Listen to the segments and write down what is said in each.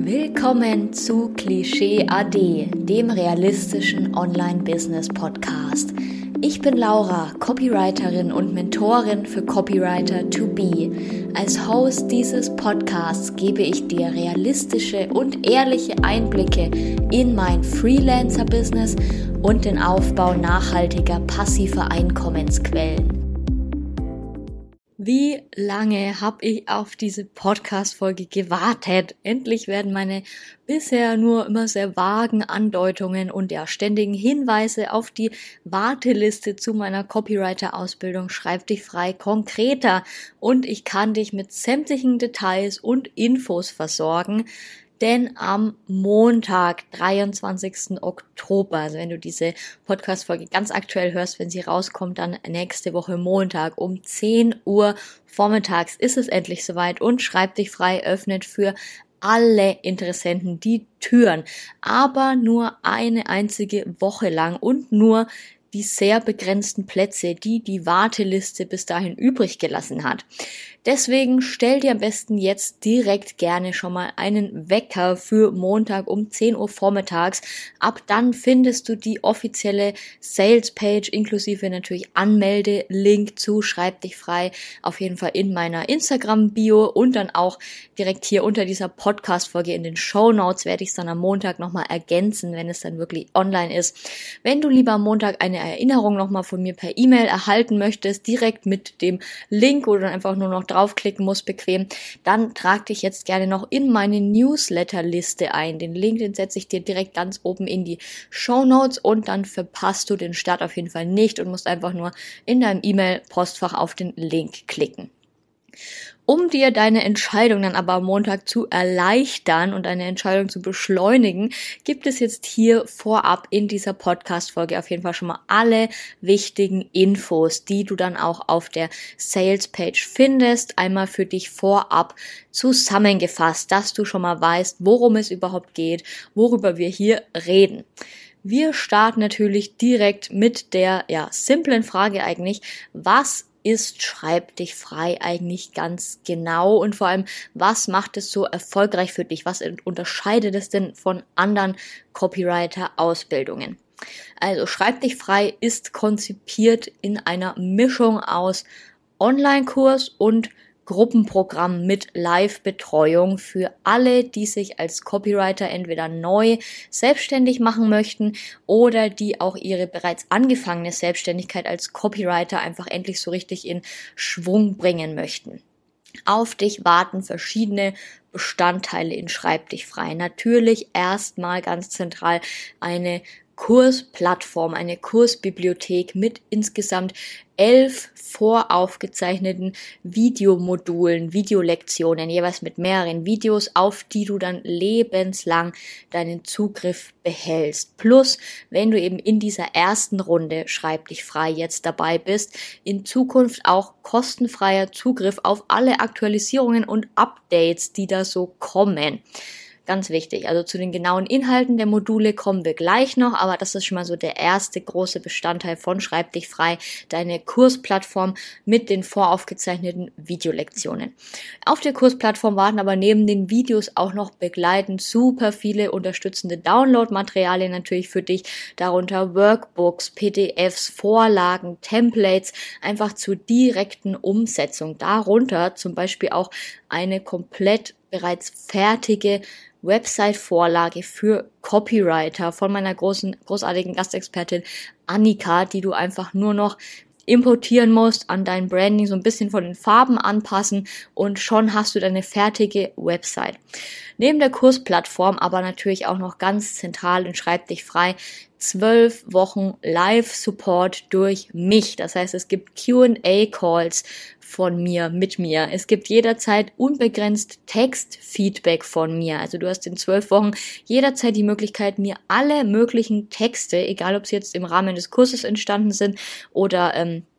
Willkommen zu Klischee AD, dem realistischen Online-Business-Podcast. Ich bin Laura, Copywriterin und Mentorin für Copywriter to be. Als Host dieses Podcasts gebe ich dir realistische und ehrliche Einblicke in mein Freelancer-Business und den Aufbau nachhaltiger passiver Einkommensquellen. Wie lange habe ich auf diese Podcast-Folge gewartet? Endlich werden meine bisher nur immer sehr vagen Andeutungen und ständigen Hinweise auf die Warteliste zu meiner Copywriter-Ausbildung Schreib dich frei konkreter und ich kann dich mit sämtlichen Details und Infos versorgen. Denn am Montag, 23. Oktober, also wenn du diese Podcast-Folge ganz aktuell hörst, wenn sie rauskommt, dann nächste Woche Montag um 10 Uhr vormittags ist es endlich soweit und Schreib dich frei öffnet für alle Interessenten die Türen, aber nur eine einzige Woche lang und nur die sehr begrenzten Plätze, die die Warteliste bis dahin übrig gelassen hat. Deswegen stell dir am besten jetzt direkt gerne schon mal einen Wecker für Montag um 10 Uhr vormittags. Ab dann findest du die offizielle Sales-Page inklusive natürlich Anmelde-Link zu Schreib dich frei auf jeden Fall in meiner Instagram-Bio und dann auch direkt hier unter dieser Podcast-Folge in den Shownotes werde ich es dann am Montag nochmal ergänzen, wenn es dann wirklich online ist. Wenn du lieber am Montag eine Erinnerung nochmal von mir per E-Mail erhalten möchtest, direkt mit dem Link, wo du dann einfach nur noch draufklicken musst, bequem, dann trag dich jetzt gerne noch in meine Newsletter-Liste ein. Den Link, den setze ich dir direkt ganz oben in die Shownotes und dann verpasst du den Start auf jeden Fall nicht und musst einfach nur in deinem E-Mail-Postfach auf den Link klicken. Um dir deine Entscheidung dann aber am Montag zu erleichtern und deine Entscheidung zu beschleunigen, gibt es jetzt hier vorab in dieser Podcast-Folge auf jeden Fall schon mal alle wichtigen Infos, die du dann auch auf der Sales-Page findest, einmal für dich vorab zusammengefasst, dass du schon mal weißt, worum es überhaupt geht, worüber wir hier reden. Wir starten natürlich direkt mit der simplen Frage eigentlich, was ist Schreib dich frei eigentlich ganz genau und vor allem, was macht es so erfolgreich für dich? Was unterscheidet es denn von anderen Copywriter-Ausbildungen? Also Schreib dich frei ist konzipiert in einer Mischung aus Online-Kurs und Gruppenprogramm mit Live-Betreuung für alle, die sich als Copywriter entweder neu selbstständig machen möchten oder die auch ihre bereits angefangene Selbstständigkeit als Copywriter einfach endlich so richtig in Schwung bringen möchten. Auf dich warten verschiedene Bestandteile in Schreib dich frei. Natürlich erstmal ganz zentral eine Kursplattform, eine Kursbibliothek mit insgesamt 11 voraufgezeichneten Videomodulen, Videolektionen, jeweils mit mehreren Videos, auf die du dann lebenslang deinen Zugriff behältst. Plus, wenn du eben in dieser ersten Runde Schreib dich frei jetzt dabei bist, in Zukunft auch kostenfreier Zugriff auf alle Aktualisierungen und Updates, die da so kommen. Ganz wichtig, also zu den genauen Inhalten der Module kommen wir gleich noch, aber das ist schon mal so der erste große Bestandteil von Schreib dich frei, deine Kursplattform mit den voraufgezeichneten Videolektionen. Auf der Kursplattform warten aber neben den Videos auch noch begleitend super viele unterstützende Downloadmaterialien natürlich für dich, darunter Workbooks, PDFs, Vorlagen, Templates, einfach zur direkten Umsetzung. Darunter zum Beispiel auch eine komplett bereits fertige Website-Vorlage für Copywriter von meiner großartigen Gastexpertin Annika, die du einfach nur noch importieren musst, an dein Branding so ein bisschen von den Farben anpassen und schon hast du deine fertige Website. Neben der Kursplattform aber natürlich auch noch ganz zentral in Schreib dich frei 12 Wochen Live-Support durch mich. Das heißt, es gibt Q&A-Calls von mir, mit mir. Es gibt jederzeit unbegrenzt Textfeedback von mir. Also du hast in 12 Wochen jederzeit die Möglichkeit, mir alle möglichen Texte, egal ob sie jetzt im Rahmen des Kurses entstanden sind oder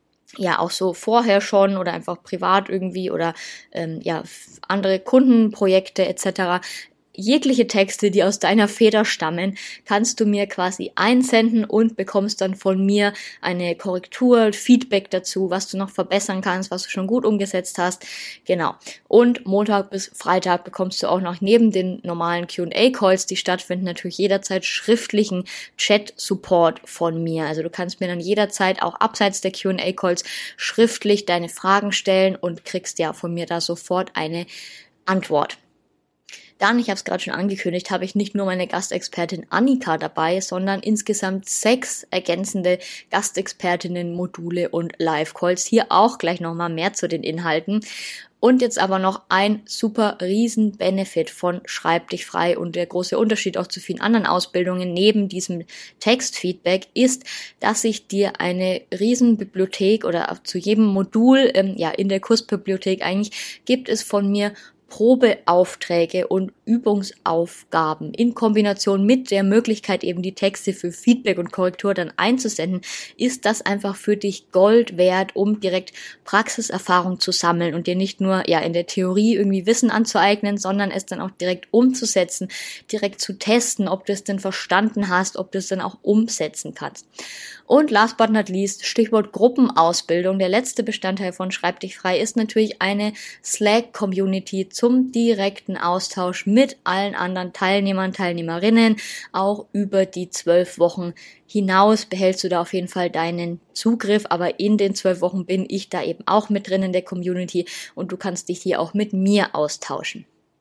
auch so vorher schon oder einfach privat irgendwie oder andere Kundenprojekte etc., jegliche Texte, die aus deiner Feder stammen, kannst du mir quasi einsenden und bekommst dann von mir eine Korrektur, Feedback dazu, was du noch verbessern kannst, was du schon gut umgesetzt hast. Genau. Und Montag bis Freitag bekommst du auch noch neben den normalen Q&A-Calls, die stattfinden, natürlich jederzeit schriftlichen Chat-Support von mir. Also du kannst mir dann jederzeit auch abseits der Q&A-Calls schriftlich deine Fragen stellen und kriegst ja von mir da sofort eine Antwort. Dann, ich habe es gerade schon angekündigt, habe ich nicht nur meine Gastexpertin Annika dabei, sondern insgesamt 6 ergänzende Gastexpertinnen-Module und Live-Calls. Hier auch gleich nochmal mehr zu den Inhalten. Und jetzt aber noch ein super riesen Benefit von Schreib dich frei und der große Unterschied auch zu vielen anderen Ausbildungen neben diesem Textfeedback ist, dass ich dir eine riesen Bibliothek oder zu jedem Modul in der Kursbibliothek eigentlich gibt es von mir Probeaufträge und Übungsaufgaben in Kombination mit der Möglichkeit, eben die Texte für Feedback und Korrektur dann einzusenden, ist das einfach für dich Gold wert, um direkt Praxiserfahrung zu sammeln und dir nicht nur in der Theorie irgendwie Wissen anzueignen, sondern es dann auch direkt umzusetzen, direkt zu testen, ob du es denn verstanden hast, ob du es dann auch umsetzen kannst. Und last but not least, Stichwort Gruppenausbildung. Der letzte Bestandteil von Schreib dich frei ist natürlich eine Slack-Community zum direkten Austausch mit allen anderen Teilnehmern, Teilnehmerinnen. Auch über die 12 Wochen hinaus behältst du da auf jeden Fall deinen Zugriff, aber in den 12 Wochen bin ich da eben auch mit drin in der Community und du kannst dich hier auch mit mir austauschen.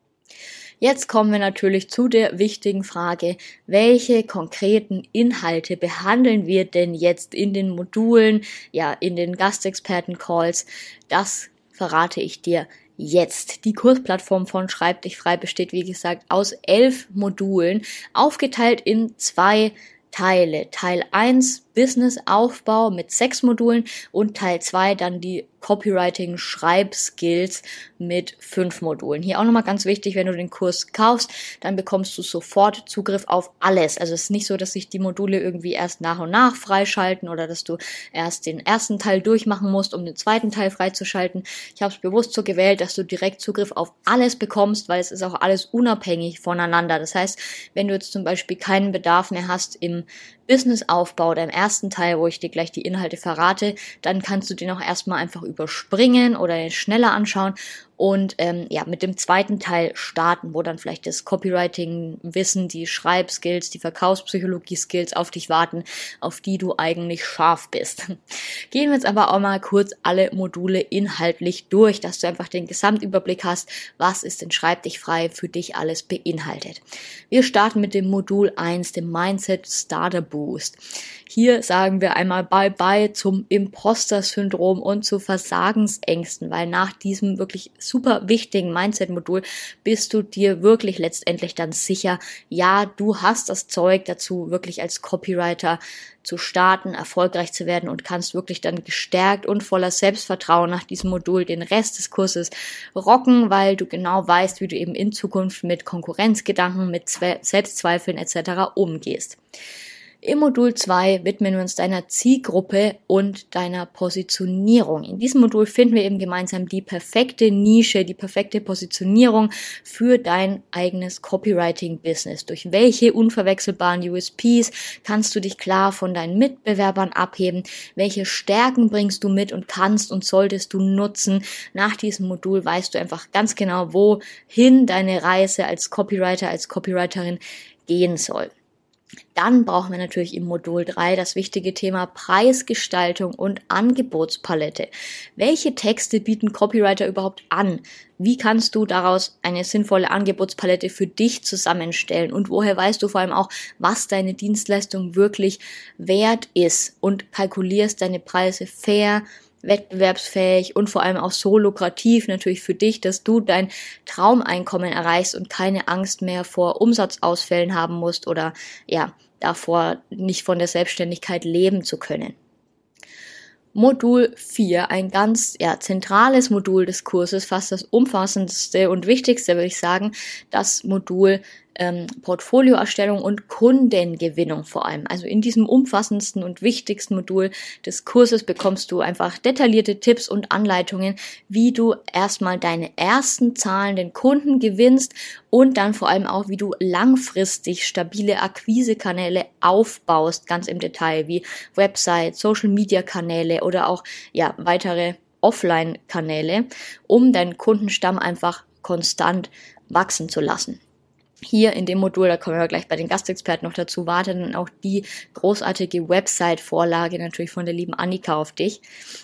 Jetzt kommen wir natürlich zu der wichtigen Frage, welche konkreten Inhalte behandeln wir denn jetzt in den Modulen, in den Gastexperten-Calls? Das verrate ich dir jetzt. Die Kursplattform von Schreib dich frei besteht, wie gesagt, aus 11 Modulen, aufgeteilt in 2 Teile. Teil 1 Business-Aufbau mit 6 Modulen und Teil 2 dann die Copywriting-Schreibskills mit 5 Modulen. Hier auch nochmal ganz wichtig, wenn du den Kurs kaufst, dann bekommst du sofort Zugriff auf alles. Also es ist nicht so, dass sich die Module irgendwie erst nach und nach freischalten oder dass du erst den ersten Teil durchmachen musst, um den zweiten Teil freizuschalten. Ich habe es bewusst so gewählt, dass du direkt Zugriff auf alles bekommst, weil es ist auch alles unabhängig voneinander. Das heißt, wenn du jetzt zum Beispiel keinen Bedarf mehr hast im Businessaufbau oder im ersten Teil, wo ich dir gleich die Inhalte verrate, dann kannst du den auch erstmal einfach überspringen oder den schneller anschauen und mit dem zweiten Teil starten, wo dann vielleicht das Copywriting-Wissen, die Schreibskills, die Verkaufspsychologie-Skills auf dich warten, auf die du eigentlich scharf bist. Gehen wir jetzt aber auch mal kurz alle Module inhaltlich durch, dass du einfach den Gesamtüberblick hast, was ist denn Schreib dich frei für dich alles beinhaltet. Wir starten mit dem Modul 1, dem Mindset Starter Boost. Hier sagen wir einmal Bye-bye zum Imposter-Syndrom und zu Versagensängsten, weil nach diesem wirklich super wichtigen Mindset-Modul bist du dir wirklich letztendlich dann sicher, ja, du hast das Zeug dazu, wirklich als Copywriter zu starten, erfolgreich zu werden und kannst wirklich dann gestärkt und voller Selbstvertrauen nach diesem Modul den Rest des Kurses rocken, weil du genau weißt, wie du eben in Zukunft mit Konkurrenzgedanken, mit Selbstzweifeln etc. umgehst. Im Modul 2 widmen wir uns deiner Zielgruppe und deiner Positionierung. In diesem Modul finden wir eben gemeinsam die perfekte Nische, die perfekte Positionierung für dein eigenes Copywriting-Business. Durch welche unverwechselbaren USPs kannst du dich klar von deinen Mitbewerbern abheben? Welche Stärken bringst du mit und kannst und solltest du nutzen? Nach diesem Modul weißt du einfach ganz genau, wohin deine Reise als Copywriter, als Copywriterin gehen soll. Dann brauchen wir natürlich im Modul 3 das wichtige Thema Preisgestaltung und Angebotspalette. Welche Texte bieten Copywriter überhaupt an? Wie kannst du daraus eine sinnvolle Angebotspalette für dich zusammenstellen? Und woher weißt du vor allem auch, was deine Dienstleistung wirklich wert ist? Und kalkulierst deine Preise fair, wettbewerbsfähig und vor allem auch so lukrativ natürlich für dich, dass du dein Traumeinkommen erreichst und keine Angst mehr vor Umsatzausfällen haben musst oder davor nicht von der Selbstständigkeit leben zu können. Modul 4, ein ganz zentrales Modul des Kurses, fast das umfassendste und wichtigste, würde ich sagen, das Modul Portfolioerstellung und Kundengewinnung vor allem. Also in diesem umfassendsten und wichtigsten Modul des Kurses bekommst du einfach detaillierte Tipps und Anleitungen, wie du erstmal deine ersten zahlenden Kunden gewinnst und dann vor allem auch, wie du langfristig stabile Akquisekanäle aufbaust, ganz im Detail, wie Website, Social-Media-Kanäle oder auch weitere Offline-Kanäle, um deinen Kundenstamm einfach konstant wachsen zu lassen. Hier in dem Modul, da kommen wir gleich bei den Gastexperten noch dazu, wartet dann auch die großartige Website-Vorlage natürlich von der lieben Annika auf dich.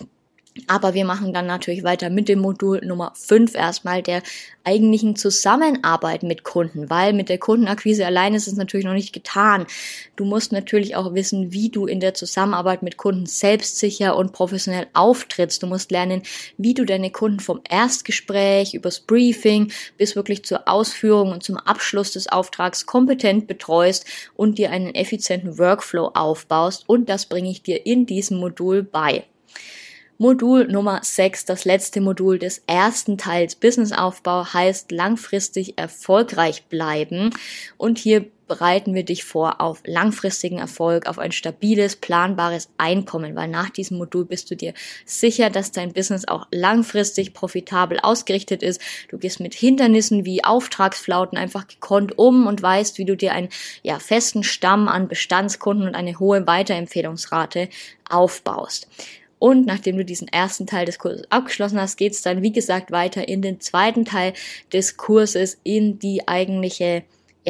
Aber wir machen dann natürlich weiter mit dem Modul Nummer 5 erstmal der eigentlichen Zusammenarbeit mit Kunden, weil mit der Kundenakquise allein ist es natürlich noch nicht getan. Du musst natürlich auch wissen, wie du in der Zusammenarbeit mit Kunden selbstsicher und professionell auftrittst. Du musst lernen, wie du deine Kunden vom Erstgespräch übers Briefing bis wirklich zur Ausführung und zum Abschluss des Auftrags kompetent betreust und dir einen effizienten Workflow aufbaust. Und das bringe ich dir in diesem Modul bei. Modul Nummer 6, das letzte Modul des ersten Teils Businessaufbau, heißt langfristig erfolgreich bleiben. Und hier bereiten wir dich vor auf langfristigen Erfolg, auf ein stabiles, planbares Einkommen, weil nach diesem Modul bist du dir sicher, dass dein Business auch langfristig profitabel ausgerichtet ist. Du gehst mit Hindernissen wie Auftragsflauten einfach gekonnt um und weißt, wie du dir einen festen Stamm an Bestandskunden und eine hohe Weiterempfehlungsrate aufbaust. Und nachdem du diesen ersten Teil des Kurses abgeschlossen hast, geht es dann, wie gesagt, weiter in den zweiten Teil des Kurses in das eigentliche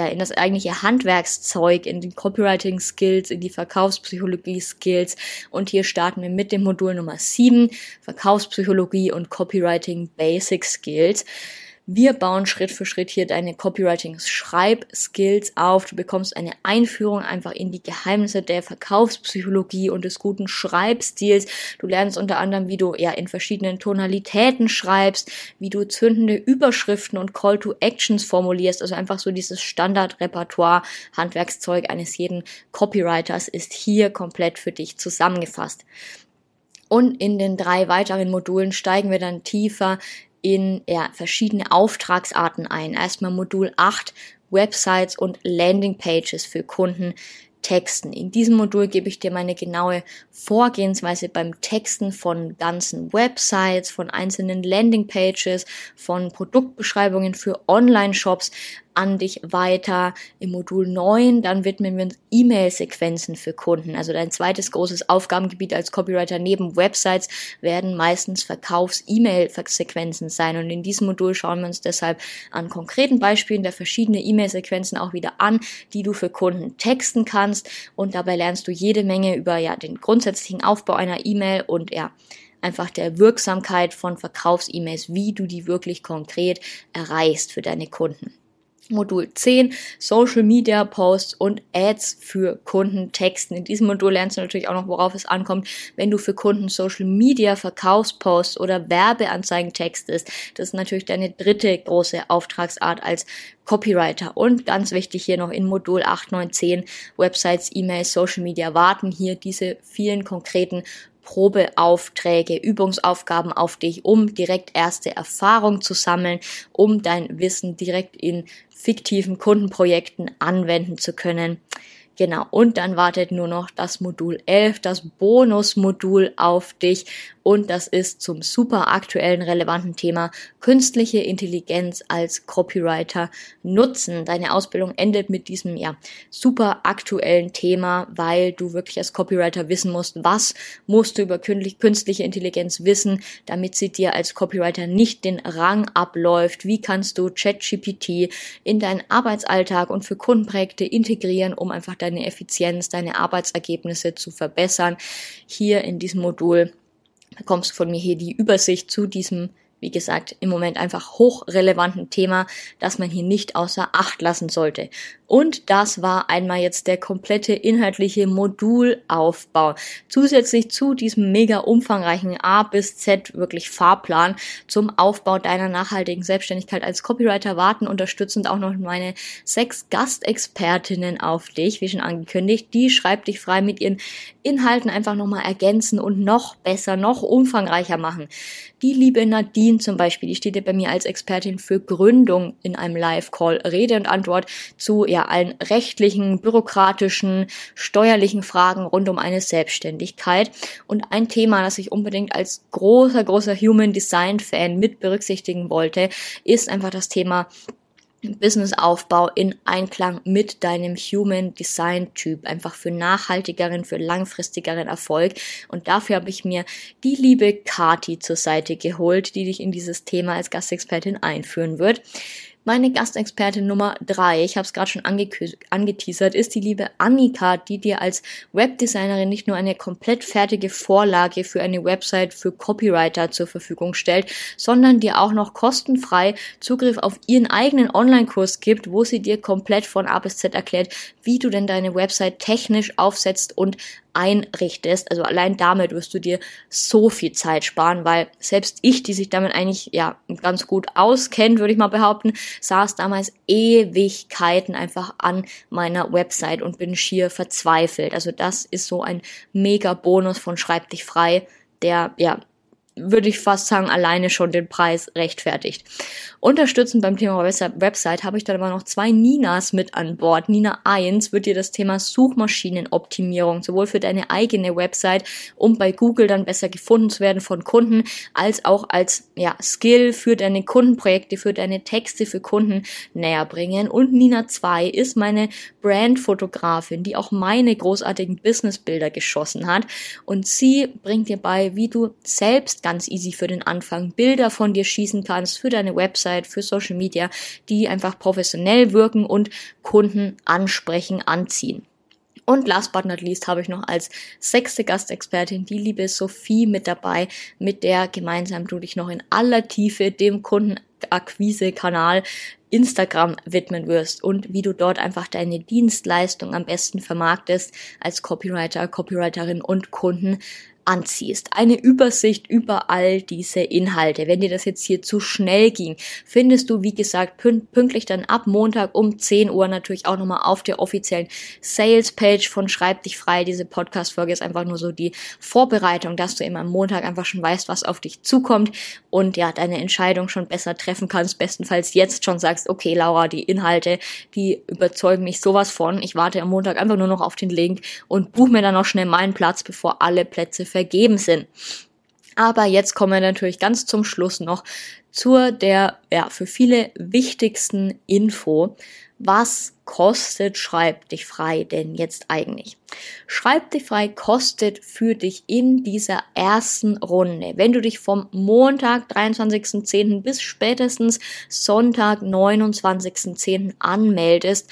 Handwerkszeug, in den Copywriting-Skills, in die Verkaufspsychologie-Skills. Und hier starten wir mit dem Modul Nummer 7, Verkaufspsychologie und Copywriting Basic Skills. Wir bauen Schritt für Schritt hier deine Copywriting-Schreib-Skills auf. Du bekommst eine Einführung einfach in die Geheimnisse der Verkaufspsychologie und des guten Schreibstils. Du lernst unter anderem, wie du in verschiedenen Tonalitäten schreibst, wie du zündende Überschriften und Call-to-Actions formulierst. Also einfach so dieses Standardrepertoire, Handwerkszeug eines jeden Copywriters ist hier komplett für dich zusammengefasst. Und in den 3 weiteren Modulen steigen wir dann tiefer in verschiedene Auftragsarten ein. Erstmal Modul 8, Websites und Landingpages für Kunden texten. In diesem Modul gebe ich dir meine genaue Vorgehensweise beim Texten von ganzen Websites, von einzelnen Landingpages, von Produktbeschreibungen für Online-Shops an dich weiter. Im Modul 9, dann widmen wir uns E-Mail-Sequenzen für Kunden. Also dein zweites großes Aufgabengebiet als Copywriter neben Websites werden meistens Verkaufs-E-Mail-Sequenzen sein. Und in diesem Modul schauen wir uns deshalb an konkreten Beispielen der verschiedenen E-Mail-Sequenzen auch wieder an, die du für Kunden texten kannst. Und dabei lernst du jede Menge über den grundsätzlichen Aufbau einer E-Mail und einfach der Wirksamkeit von Verkaufs-E-Mails, wie du die wirklich konkret erreichst für deine Kunden. Modul 10, Social Media Posts und Ads für Kunden texten. In diesem Modul lernst du natürlich auch noch, worauf es ankommt, wenn du für Kunden Social Media Verkaufsposts oder Werbeanzeigen textest. Das ist natürlich deine dritte große Auftragsart als Copywriter. Und ganz wichtig hier noch in Modul 8, 9, 10, Websites, E-Mails, Social Media warten hier diese vielen konkreten Probeaufträge, Übungsaufgaben auf dich, um direkt erste Erfahrung zu sammeln, um dein Wissen direkt in fiktiven Kundenprojekten anwenden zu können. Genau, und dann wartet nur noch das Modul 11, das Bonusmodul auf dich, und das ist zum super aktuellen, relevanten Thema künstliche Intelligenz als Copywriter nutzen. Deine Ausbildung endet mit diesem super aktuellen Thema, weil du wirklich als Copywriter wissen musst, was musst du über künstliche Intelligenz wissen, damit sie dir als Copywriter nicht den Rang abläuft. Wie kannst du ChatGPT in deinen Arbeitsalltag und für Kundenprojekte integrieren, um einfach deine Effizienz, deine Arbeitsergebnisse zu verbessern. Hier in diesem Modul bekommst du von mir hier die Übersicht zu diesem, wie gesagt, im Moment einfach hochrelevanten Thema, das man hier nicht außer Acht lassen sollte. Und das war einmal jetzt der komplette inhaltliche Modulaufbau. Zusätzlich zu diesem mega umfangreichen A bis Z wirklich Fahrplan zum Aufbau deiner nachhaltigen Selbstständigkeit als Copywriter warten unterstützend auch noch meine 6 Gastexpertinnen auf dich, wie schon angekündigt. Die schreib dich frei mit ihren Inhalten einfach nochmal ergänzen und noch besser, noch umfangreicher machen. Die liebe Nadine Nadine zum Beispiel, die steht ja bei mir als Expertin für Gründung in einem Live-Call Rede und Antwort zu allen rechtlichen, bürokratischen, steuerlichen Fragen rund um eine Selbstständigkeit. Und ein Thema, das ich unbedingt als großer Human Design Fan mit berücksichtigen wollte, ist einfach das Thema Businessaufbau in Einklang mit deinem Human Design Typ, einfach für nachhaltigeren, für langfristigeren Erfolg. Und dafür habe ich mir die liebe Kati zur Seite geholt, die dich in dieses Thema als Gastexpertin einführen wird. Meine Gastexpertin Nummer 3, ich habe es gerade schon angeteasert, ist die liebe Annika, die dir als Webdesignerin nicht nur eine komplett fertige Vorlage für eine Website für Copywriter zur Verfügung stellt, sondern dir auch noch kostenfrei Zugriff auf ihren eigenen Online-Kurs gibt, wo sie dir komplett von A bis Z erklärt, wie du denn deine Website technisch aufsetzt und einrichtest. Also allein damit wirst du dir so viel Zeit sparen, weil selbst ich, die sich damit eigentlich ganz gut auskennt, würde ich mal behaupten, saß damals Ewigkeiten einfach an meiner Website und bin schier verzweifelt. Also das ist so ein mega Bonus von Schreib dich frei, der würde ich fast sagen, alleine schon den Preis rechtfertigt. Unterstützend beim Thema Website habe ich dann aber noch 2 Ninas mit an Bord. Nina 1 wird dir das Thema Suchmaschinenoptimierung sowohl für deine eigene Website, um bei Google dann besser gefunden zu werden von Kunden, als auch als Skill für deine Kundenprojekte, für deine Texte für Kunden näher bringen. Und Nina 2 ist meine Brandfotografin, die auch meine großartigen Businessbilder geschossen hat. Und sie bringt dir bei, wie du selbst ganz easy für den Anfang Bilder von dir schießen kannst für deine Website, für Social Media, die einfach professionell wirken und Kunden ansprechen, anziehen. Und last but not least habe ich noch als 6. Gastexpertin die liebe Sophie mit dabei, mit der gemeinsam du dich noch in aller Tiefe dem Kundenakquise-Kanal Instagram widmen wirst und wie du dort einfach deine Dienstleistung am besten vermarktest als Copywriter, Copywriterin und Kunden anziehst. Eine Übersicht über all diese Inhalte. Wenn dir das jetzt hier zu schnell ging, findest du, wie gesagt, pünktlich dann ab Montag um 10 Uhr natürlich auch nochmal auf der offiziellen Sales-Page von Schreib dich frei. Diese Podcast-Folge ist einfach nur so die Vorbereitung, dass du immer am Montag einfach schon weißt, was auf dich zukommt und deine Entscheidung schon besser treffen kannst. Bestenfalls jetzt schon sagst, okay, Laura, die Inhalte, die überzeugen mich sowas von. Ich warte am Montag einfach nur noch auf den Link und buche mir dann noch schnell meinen Platz, bevor alle Plätze vergeben sind. Aber jetzt kommen wir natürlich ganz zum Schluss noch zur der für viele wichtigsten Info. Was kostet Schreib dich frei denn jetzt eigentlich? Schreib dich frei kostet für dich in dieser ersten Runde, wenn du dich vom Montag, 23.10. bis spätestens Sonntag, 29.10. anmeldest,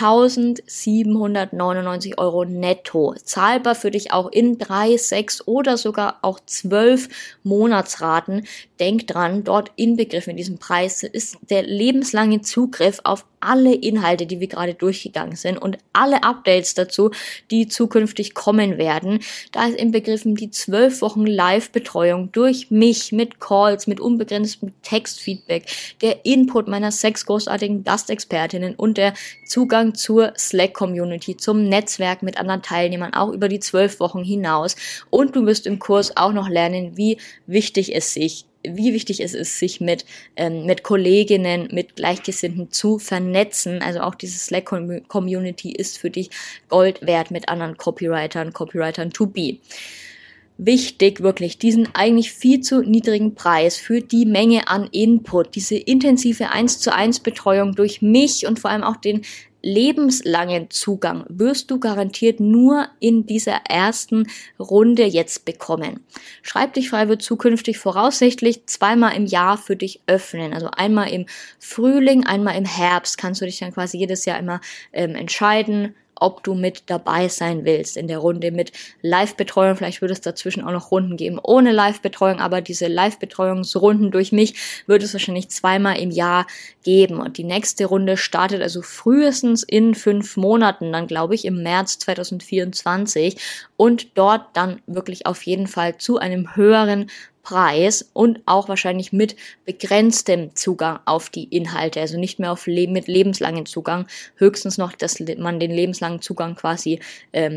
1.799 € netto. Zahlbar für dich auch in 3, 6 oder sogar auch 12 Monatsraten. Denk dran, dort inbegriffen in diesem Preis ist der lebenslange Zugriff auf alle Inhalte, die wir gerade durchgegangen sind und alle Updates dazu, die zukünftig kommen werden. Da ist inbegriffen die 12 Wochen Live-Betreuung durch mich mit Calls, mit unbegrenztem Textfeedback, der Input meiner 6 großartigen Gastexpertinnen und der Zugang zur Slack-Community, zum Netzwerk mit anderen Teilnehmern, auch über die 12 Wochen hinaus. Und du wirst im Kurs auch noch lernen, wie wichtig es ist, sich mit Kolleginnen, mit Gleichgesinnten zu vernetzen. Also auch diese Slack-Community ist für dich Gold wert mit anderen Copywritern to be. Wichtig wirklich, diesen eigentlich viel zu niedrigen Preis für die Menge an Input, diese intensive 1:1 Betreuung durch mich und vor allem auch den lebenslangen Zugang wirst du garantiert nur in dieser ersten Runde jetzt bekommen. Schreib dich frei wird zukünftig voraussichtlich 2-mal im Jahr für dich öffnen. Also einmal im Frühling, einmal im Herbst kannst du dich dann quasi jedes Jahr immer entscheiden, ob du mit dabei sein willst in der Runde mit Live-Betreuung. Vielleicht wird es dazwischen auch noch Runden geben ohne Live-Betreuung, aber diese Live-Betreuungsrunden durch mich wird es wahrscheinlich 2-mal im Jahr geben. Und die nächste Runde startet also frühestens in 5 Monaten, dann glaube ich im März 2024 und dort dann wirklich auf jeden Fall zu einem höheren Preis und auch wahrscheinlich mit begrenztem Zugang auf die Inhalte, also nicht mehr mit lebenslangen Zugang, höchstens noch, dass man den lebenslangen Zugang quasi noch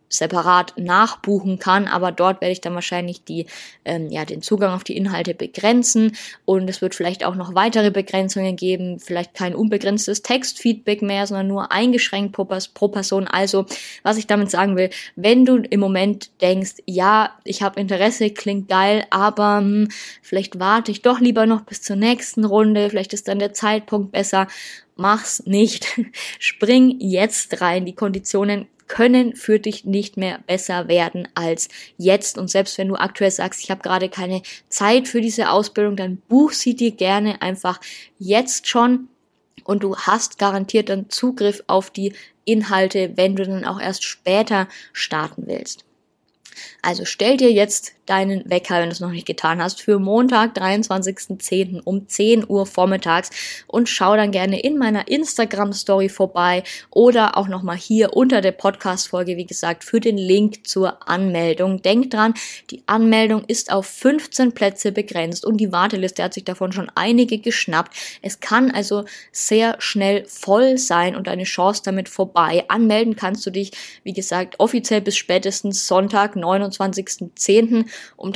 separat nachbuchen kann, aber dort werde ich dann wahrscheinlich den Zugang auf die Inhalte begrenzen und es wird vielleicht auch noch weitere Begrenzungen geben, vielleicht kein unbegrenztes Textfeedback mehr, sondern nur eingeschränkt pro Person. Also, was ich damit sagen will, wenn du im Moment denkst, ja, ich habe Interesse, klingt geil, aber vielleicht warte ich doch lieber noch bis zur nächsten Runde, vielleicht ist dann der Zeitpunkt besser, mach's nicht. Spring jetzt rein, die Konditionen können für dich nicht mehr besser werden als jetzt. Und selbst wenn du aktuell sagst, ich habe gerade keine Zeit für diese Ausbildung, dann buch sie dir gerne einfach jetzt schon und du hast garantiert dann Zugriff auf die Inhalte, wenn du dann auch erst später starten willst. Also stell dir jetzt deinen Wecker, wenn du es noch nicht getan hast, für Montag, 23.10. um 10 Uhr vormittags und schau dann gerne in meiner Instagram-Story vorbei oder auch nochmal hier unter der Podcast-Folge, wie gesagt, für den Link zur Anmeldung. Denk dran, die Anmeldung ist auf 15 Plätze begrenzt und die Warteliste hat sich davon schon einige geschnappt. Es kann also sehr schnell voll sein und deine Chance damit vorbei. Anmelden kannst du dich, wie gesagt, offiziell bis spätestens Sonntag, 29.10. um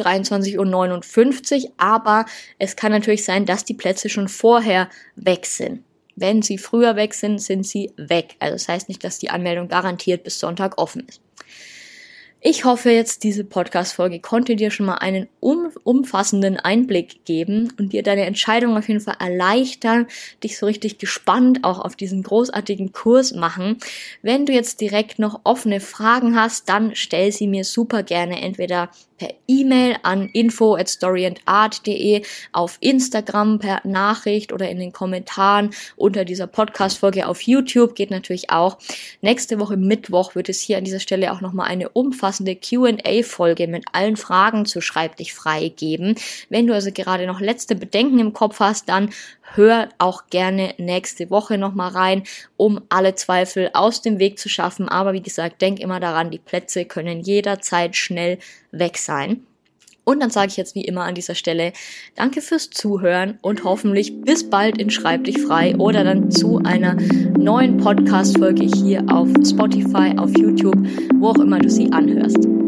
23.59 Uhr, aber es kann natürlich sein, dass die Plätze schon vorher weg sind. Wenn sie früher weg sind, sind sie weg. Also das heißt nicht, dass die Anmeldung garantiert bis Sonntag offen ist. Ich hoffe jetzt, diese Podcast-Folge konnte dir schon mal einen umfassenden Einblick geben und dir deine Entscheidung auf jeden Fall erleichtern, dich so richtig gespannt auch auf diesen großartigen Kurs machen. Wenn du jetzt direkt noch offene Fragen hast, dann stell sie mir super gerne entweder per E-Mail an info@storyandart.de, auf Instagram per Nachricht oder in den Kommentaren unter dieser Podcast-Folge auf YouTube, geht natürlich auch. Nächste Woche Mittwoch wird es hier an dieser Stelle auch nochmal eine umfassende Q&A-Folge mit allen Fragen zu Schreib dich frei geben. Wenn du also gerade noch letzte Bedenken im Kopf hast, dann hör auch gerne nächste Woche nochmal rein, um alle Zweifel aus dem Weg zu schaffen. Aber wie gesagt, denk immer daran, die Plätze können jederzeit schnell weg sein. Und dann sage ich jetzt wie immer an dieser Stelle, danke fürs Zuhören und hoffentlich bis bald in Schreib dich frei oder dann zu einer neuen Podcast-Folge hier auf Spotify, auf YouTube, wo auch immer du sie anhörst.